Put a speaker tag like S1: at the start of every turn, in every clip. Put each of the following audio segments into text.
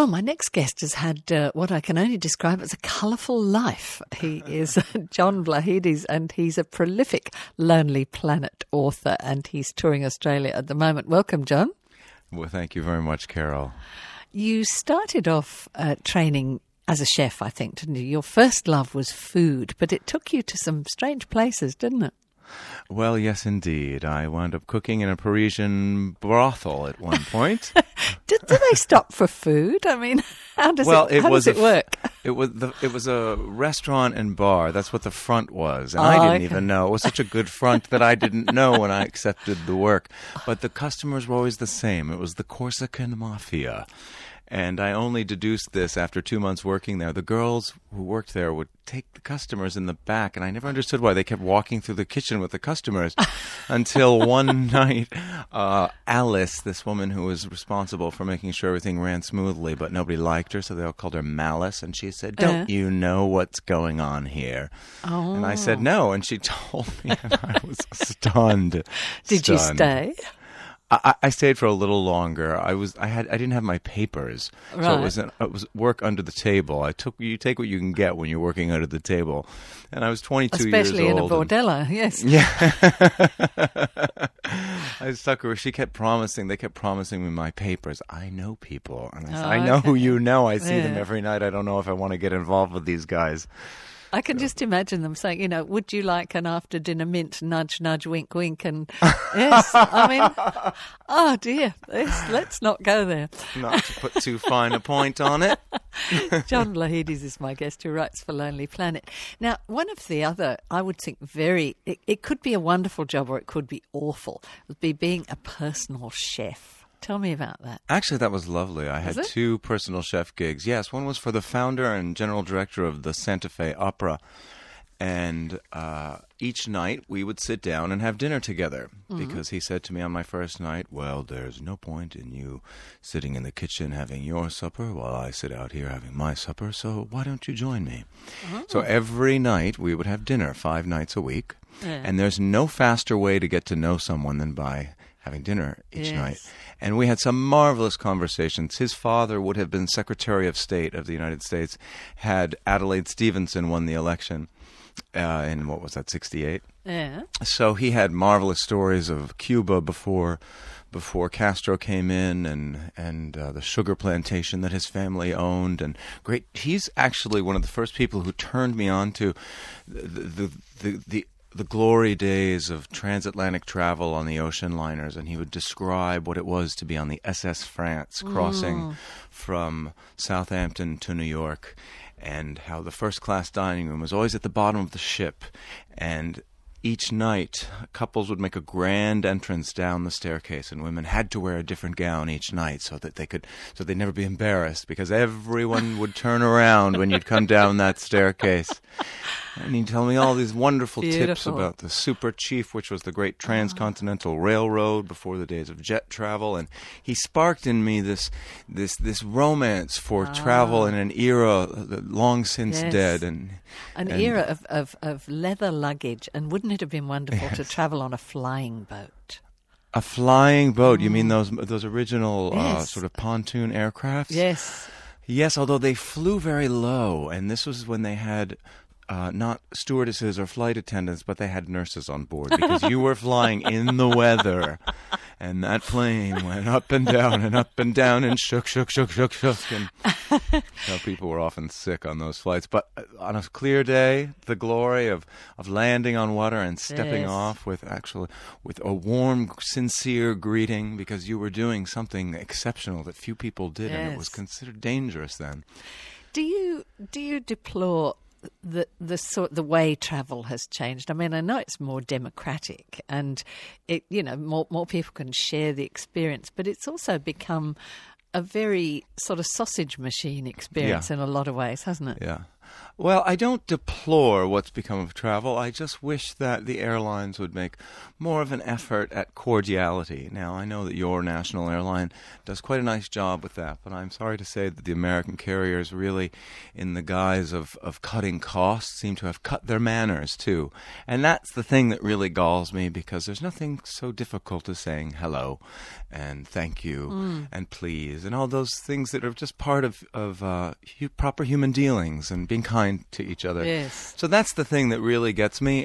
S1: Well, my next guest has had what I can only describe as a colourful life. He is John Vlahidis, and he's a prolific Lonely Planet author, and he's touring Australia at the moment. Welcome, John.
S2: Well, thank you very much, Carol.
S1: You started off training as a chef, I think, didn't you? Your first love was food, but it took you to some strange places, didn't it?
S2: Well, yes, indeed. I wound up cooking in a Parisian brothel at one point.
S1: Do they stop for food? I mean, how does it work?
S2: It was a restaurant and bar. That's what the front was, and I didn't even know. It was such a good front that I didn't know when I accepted the work. But the customers were always the same. It was the Corsican Mafia. And I only deduced this after 2 months working there. The girls who worked there would take the customers in the back, and I never understood why they kept walking through the kitchen with the customers until one night, Alice, this woman who was responsible for making sure everything ran smoothly, but nobody liked her, so they all called her Malice, and she said, "Don't you know what's going on here?" Oh. And I said, "No," and she told me, and I was stunned.
S1: Did you stay?
S2: I stayed for a little longer. I didn't have my papers, right. So it was work under the table. You take what you can get when you're working under the table, and I was 22 years old.
S1: Especially in a bordello, yes.
S2: Yeah. I stuck her. They kept promising me my papers. I know people, and I said, I know who you know. I see them every night. I don't know if I want to get involved with these guys.
S1: I can just imagine them saying, would you like an after-dinner mint, nudge, nudge, wink, wink, and yes, I mean, oh dear, let's not go there.
S2: Not to put too fine a point on it.
S1: John Vlahidis is my guest who writes for Lonely Planet. Now, one of the other, I would think it could be a wonderful job or it could be awful, would be being a personal chef. Tell me about that.
S2: Actually, that was lovely. I had 2 personal chef gigs. Yes, one was for the founder and general director of the Santa Fe Opera. And each night we would sit down and have dinner together. Because he said to me on my first night, well, there's no point in you sitting in the kitchen having your supper while I sit out here having my supper, so why don't you join me? So every night we would have dinner 5 nights a week. Yeah. And there's no faster way to get to know someone than by having dinner each night. And we had some marvelous conversations. His father would have been Secretary of State of the United States had Adelaide Stevenson won the election in, 68?
S1: Yeah.
S2: So he had marvelous stories of Cuba before Castro came in and the sugar plantation that his family owned. And great. He's actually one of the first people who turned me on to the glory days of transatlantic travel on the ocean liners, and he would describe what it was to be on the SS France crossing from Southampton to New York, and how the first-class dining room was always at the bottom of the ship, and each night, couples would make a grand entrance down the staircase, and women had to wear a different gown each night so they'd never be embarrassed, because everyone would turn around when you'd come down that staircase. And he'd tell me all these wonderful tips about the Super Chief, which was the great transcontinental railroad before the days of jet travel. And he sparked in me this romance for travel in an era long since dead. And
S1: an era of leather luggage. And wouldn't it have been wonderful to travel on a flying boat?
S2: A flying boat? You mean those original sort of pontoon aircrafts?
S1: Yes.
S2: Yes, although they flew very low. And this was when they had not stewardesses or flight attendants, but they had nurses on board, because you were flying in the weather, and that plane went up and down and shook, and people were often sick on those flights. But on a clear day, the glory of landing on water and stepping off with a warm, sincere greeting, because you were doing something exceptional that few people did, and it was considered dangerous then. Do
S1: you deplore the way travel has changed? I mean, I know it's more democratic, and more people can share the experience, but it's also become a very sort of sausage machine experience in a lot of ways, hasn't it?
S2: Yeah. Well, I don't deplore what's become of travel. I just wish that the airlines would make more of an effort at cordiality. Now, I know that your national airline does quite a nice job with that, but I'm sorry to say that the American carriers really, in the guise of cutting costs, seem to have cut their manners, too. And that's the thing that really galls me, because there's nothing so difficult as saying hello and thank you and please and all those things that are just part of proper human dealings and being kind to each other.
S1: Yes.
S2: So that's the thing that really gets me.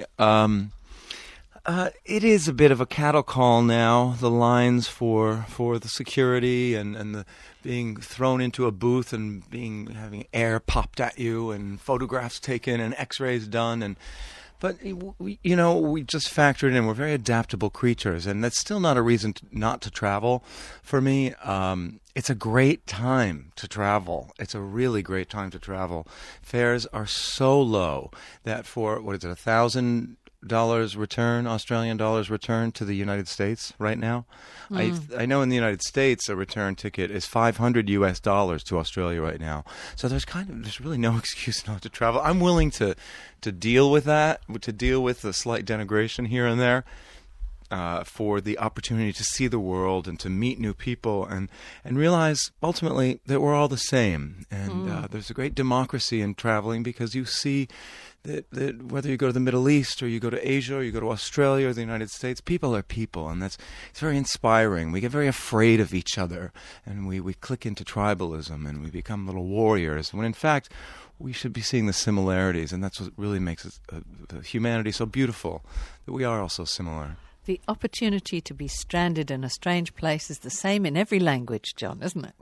S2: It is a bit of a cattle call now, the lines for the security and the being thrown into a booth and having air popped at you and photographs taken and x-rays done. But we just factor it in. We're very adaptable creatures, and that's still not a reason not to travel. For me, it's a great time to travel. It's a really great time to travel. Fares are so low that for, $1,000 return, Australian dollars return to the United States right now. I know in the United States a return ticket is $500 to Australia right now. So there's really no excuse not to travel. I'm willing to deal with that, to deal with the slight denigration here and there. For the opportunity to see the world and to meet new people and realize ultimately that we're all the same. And there's a great democracy in traveling, because you see that whether you go to the Middle East or you go to Asia or you go to Australia or the United States, people are people, and it's very inspiring. We get very afraid of each other, and we click into tribalism and we become little warriors, when in fact we should be seeing the similarities, and that's what really makes humanity so beautiful, that we are all so similar.
S1: The opportunity to be stranded in a strange place is the same in every language, John, isn't it?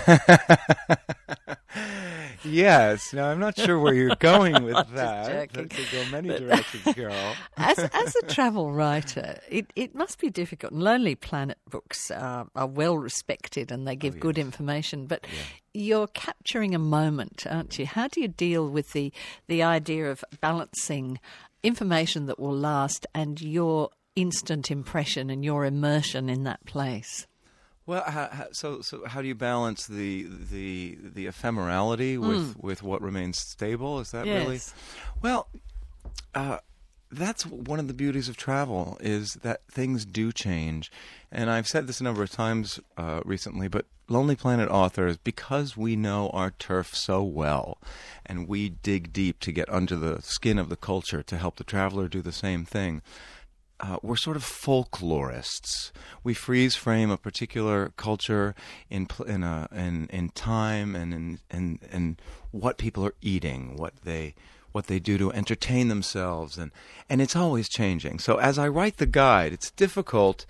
S2: Yes. Now, I'm not sure where you're going with that.
S1: Joking.
S2: That could go many directions, girl.
S1: As a travel writer, it must be difficult. And Lonely Planet books are well respected, and they give good information. But you're capturing a moment, aren't you? How do you deal with the idea of balancing information that will last and your instant impression and your immersion in that place?
S2: Well, so how do you balance the ephemerality with what remains stable? Is that really? Well, that's one of the beauties of travel, is that things do change. And I've said this a number of times recently, but Lonely Planet authors, because we know our turf so well, and we dig deep to get under the skin of the culture to help the traveler do the same thing, we're sort of folklorists. We freeze frame a particular culture in time and in what people are eating, what they do to entertain themselves, and it's always changing. So as I write the guide, it's difficult.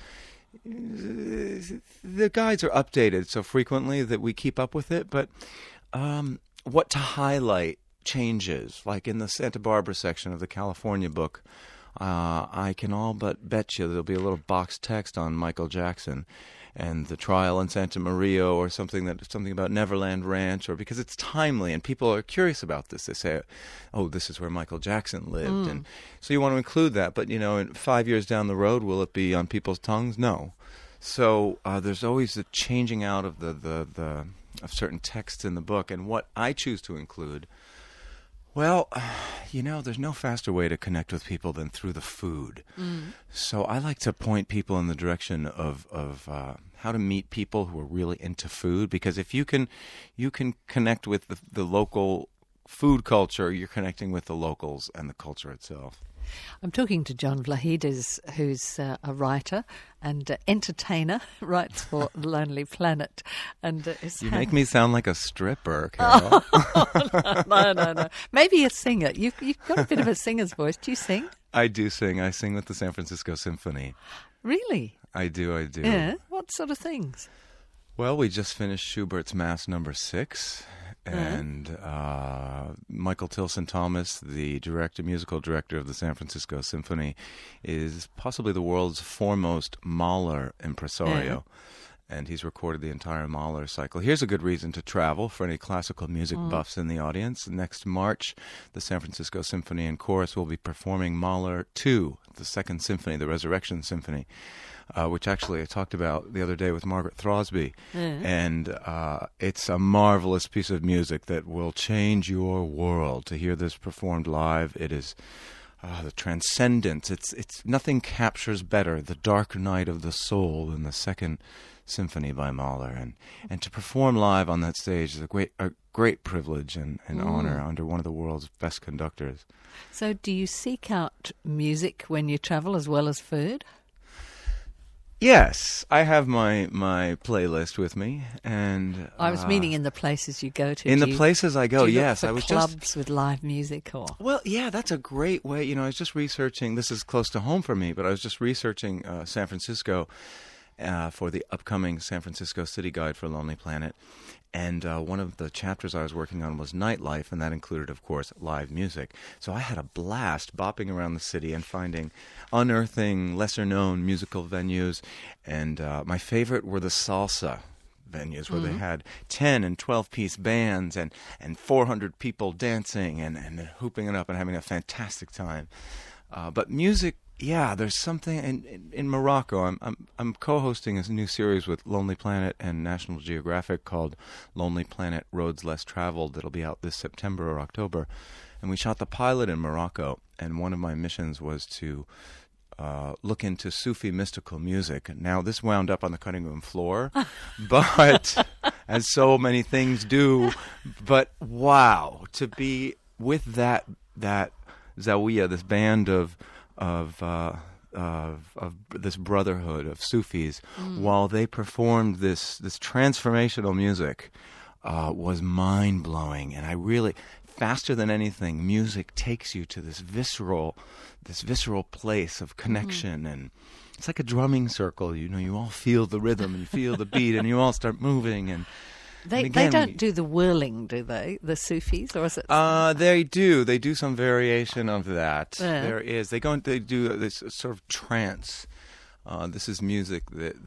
S2: The guides are updated so frequently that we keep up with it, but what to highlight changes. Like in the Santa Barbara section of the California book, I can all but bet you there'll be a little box text on Michael Jackson and the trial in Santa Maria, or something about Neverland Ranch, or because it's timely and people are curious about this. They say, "Oh, this is where Michael Jackson lived," and so you want to include that. But in 5 years down the road, will it be on people's tongues? No. So there's always the changing out of the of certain texts in the book, and what I choose to include. Well, there's no faster way to connect with people than through the food. So I like to point people in the direction of how to meet people who are really into food, because if you can connect with the local food culture, you're connecting with the locals and the culture itself.
S1: I'm talking to John Vlahidis, who's a writer and entertainer, writes for Lonely Planet. And
S2: you make me sound like a stripper, Carol.
S1: No. Maybe a singer. You've got a bit of a singer's voice. Do you sing?
S2: I do sing. I sing with the San Francisco Symphony.
S1: Really?
S2: I do.
S1: Yeah? What sort of things?
S2: Well, we just finished Schubert's Mass No. 6. And Michael Tilson Thomas, the musical director of the San Francisco Symphony, is possibly the world's foremost Mahler impresario. and he's recorded the entire Mahler cycle. Here's a good reason to travel for any classical music buffs in the audience. Next March, the San Francisco Symphony and Chorus will be performing Mahler 2, the Second Symphony, the Resurrection Symphony, which actually I talked about the other day with Margaret Throsby. And it's a marvelous piece of music that will change your world. To hear this performed live, it is the transcendence. It's nothing captures better the dark night of the soul than the Second Symphony by Mahler. And to perform live on that stage is a great privilege and honor under one of the world's best conductors.
S1: So do you seek out music when you travel as well as food?
S2: Yes, I have my playlist with me, and
S1: I was meaning in the places you go to.
S2: In the places I go,
S1: do you
S2: yes,
S1: look for
S2: I was
S1: clubs with live music, or
S2: well, yeah, that's a great way. You know, I was just researching. This is close to home for me, but I was just researching San Francisco for the upcoming San Francisco City Guide for Lonely Planet. And one of the chapters I was working on was nightlife, and that included, of course, live music. So I had a blast bopping around the city and unearthing lesser-known musical venues. And my favorite were the salsa venues, where they had 10 and 12-piece bands and 400 people dancing and hooping it up and having a fantastic time. But music, yeah, there's something in Morocco. I'm co-hosting a new series with Lonely Planet and National Geographic called Lonely Planet: Roads Less Traveled. That'll be out this September or October, and we shot the pilot in Morocco. And one of my missions was to look into Sufi mystical music. Now this wound up on the cutting room floor, but as so many things do. But wow, to be with that Zawiya, this band of this brotherhood of Sufis, while they performed this transformational music, was mind blowing. And I really, faster than anything, music takes you to this visceral place of connection, and it's like a drumming circle. You know, you all feel the rhythm and you feel the beat, and you all start moving. And
S1: they don't do the whirling, do they? The Sufis, or is it?
S2: They do. They do some variation of that.
S1: Yeah.
S2: There is. They do this sort of trance. This is music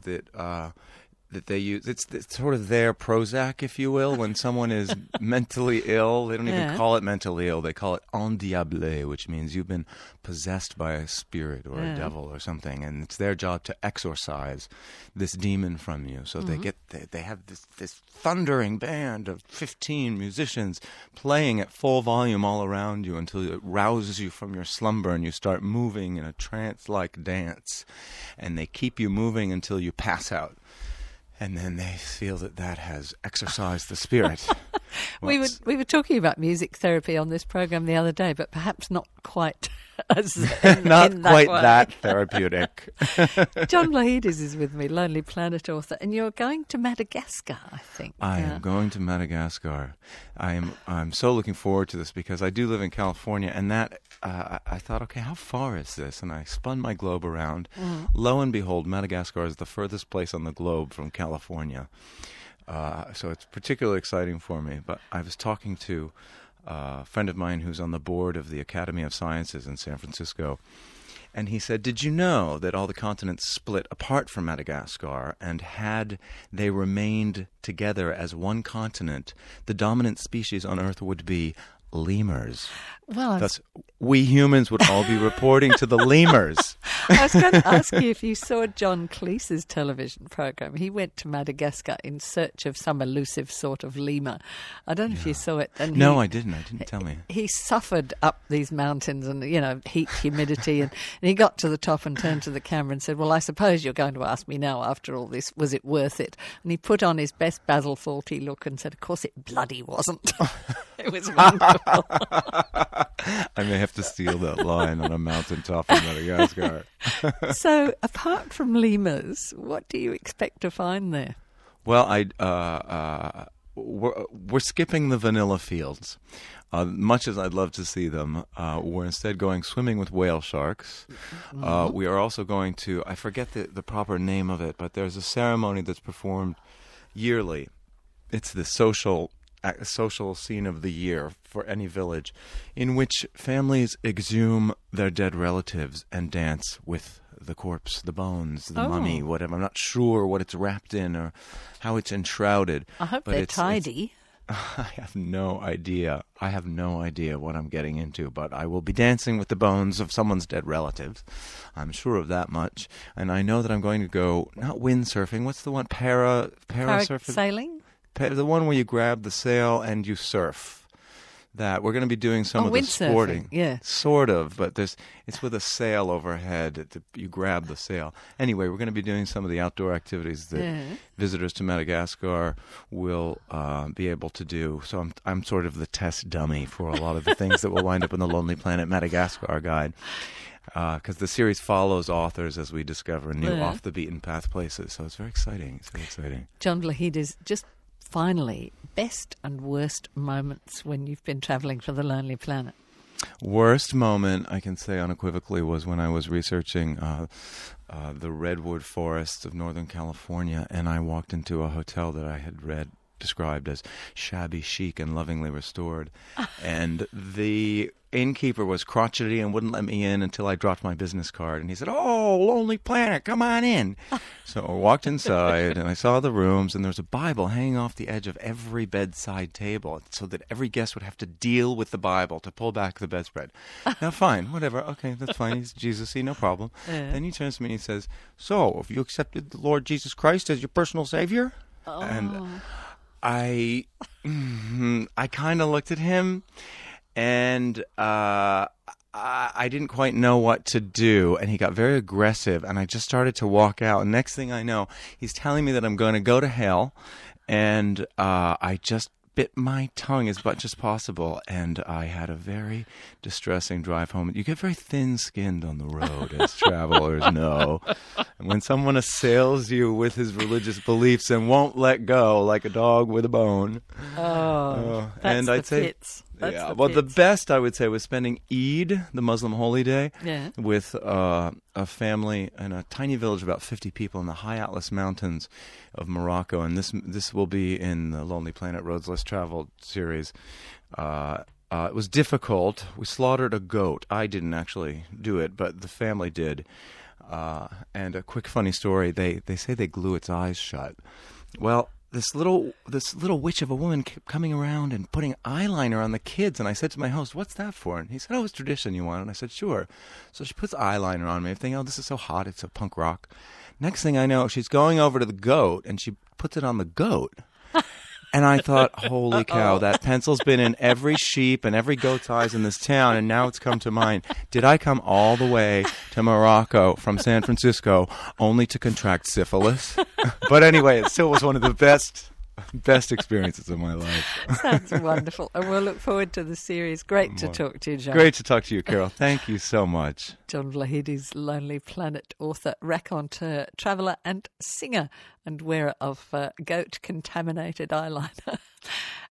S2: that they use. It's sort of their Prozac, if you will. When someone is mentally ill, they don't even call it mentally ill. They call it endiablé, which means you've been possessed by a spirit or a devil or something, and it's their job to exorcise this demon from you. So they have this thundering band of 15 musicians playing at full volume all around you until it rouses you from your slumber and you start moving in a trance-like dance, and they keep you moving until you pass out. And then they feel that has exorcised the spirit.
S1: We were talking about music therapy on this program the other day, but perhaps not quite as
S2: not quite that therapeutic.
S1: John Lahides is with me, Lonely Planet author, and you're going to Madagascar, I think.
S2: I am going to Madagascar. I'm so looking forward to this because I do live in California, and that I thought, okay, how far is this? And I spun my globe around. Lo and behold, Madagascar is the furthest place on the globe from California. So it's particularly exciting for me. But I was talking to a friend of mine who's on the board of the Academy of Sciences in San Francisco, and he said, did you know that all the continents split apart from Madagascar, and had they remained together as one continent, the dominant species on Earth would be lemurs?
S1: Well,
S2: thus, we humans would all be reporting to the lemurs.
S1: I was going to ask you if you saw John Cleese's television program. He went to Madagascar in search of some elusive sort of lemur. I don't know if you saw it. And
S2: no, I didn't. Tell me.
S1: He suffered up these mountains and, heat, humidity, and he got to the top and turned to the camera and said, well, I suppose you're going to ask me now, after all this, was it worth it? And he put on his best Basil Fawlty look and said, of course it bloody wasn't. It was wonderful.
S2: I may have to steal that line on a mountaintop in Madagascar.
S1: So, apart from lemurs, what do you expect to find there?
S2: Well, we're skipping the vanilla fields. Much as I'd love to see them, we're instead going swimming with whale sharks. We are also going to, I forget the proper name of it, but there's a ceremony that's performed yearly. It's the social scene of the year for any village, in which families exhume their dead relatives and dance with the corpse, the bones, the mummy, whatever. I'm not sure what it's wrapped in or how it's enshrouded.
S1: I hope they're tidy.
S2: I have no idea. I have no idea what I'm getting into, but I will be dancing with the bones of someone's dead relatives. I'm sure of that much. And I know that I'm going to go, not windsurfing, what's the one? Parasurfing?
S1: Parasailing?
S2: The one where you grab the sail and you surf. That we're going to be doing some of the sporting, sort of, but it's with a sail overhead. You grab the sail. Anyway, we're going to be doing some of the outdoor activities that visitors to Madagascar will be able to do. So I'm sort of the test dummy for a lot of the things that will wind up in the Lonely Planet Madagascar guide, because the series follows authors as we discover new off the beaten path places. So it's very exciting. It's very exciting.
S1: John Vlahidis, just finally, best and worst moments when you've been travelling for the Lonely Planet?
S2: Worst moment, I can say unequivocally, was when I was researching the redwood forests of Northern California, and I walked into a hotel that I had read described as shabby chic and lovingly restored. And the innkeeper was crotchety and wouldn't let me in until I dropped my business card. And he said, "Oh, Lonely Planet, come on in." So I walked inside and I saw the rooms, and there was a Bible hanging off the edge of every bedside table so that every guest would have to deal with the Bible to pull back the bedspread. Now, fine, whatever. Okay, that's fine. He's Jesus-y, no problem. Then he turns to me and he says, "So, have you accepted the Lord Jesus Christ as your personal Savior?" And I kind of looked at him, and I didn't quite know what to do, and he got very aggressive, and I just started to walk out. And next thing I know, he's telling me that I'm going to go to hell, and I just bit my tongue as much as possible, and I had a very distressing drive home. You get very thin-skinned on the road, as travelers know. And when someone assails you with his religious beliefs and won't let go, like a dog with a bone.
S1: That's
S2: and I'd say,
S1: pits. That's
S2: the best, I would say, was spending Eid, the Muslim holy day, with a family in a tiny village of about 50 people in the high Atlas Mountains of Morocco. And this will be in the Lonely Planet Roads Less Traveled series. It was difficult. We slaughtered a goat. I didn't actually do it, but the family did. And a quick funny story, they say they glue its eyes shut. Well, this little witch of a woman kept coming around and putting eyeliner on the kids, and I said to my host, "What's that for?" And he said, "Oh, it's tradition, you want?" And I said, "Sure." So she puts eyeliner on me. I'm thinking, "Oh, this is so hot, it's so punk rock." Next thing I know, she's going over to the goat, and she puts it on the goat. And I thought, holy cow, that pencil's been in every sheep and every goat's eyes in this town, and now it's come to mind. Did I come all the way to Morocco from San Francisco only to contract syphilis? But anyway, it still was one of the best experiences of my life.
S1: Sounds wonderful. And we'll look forward to the series. Great to talk to you, John.
S2: Great to talk to you, Carol. Thank you so much.
S1: John Vlahidis, Lonely Planet author, raconteur, traveller and singer, and wearer of goat-contaminated eyeliner.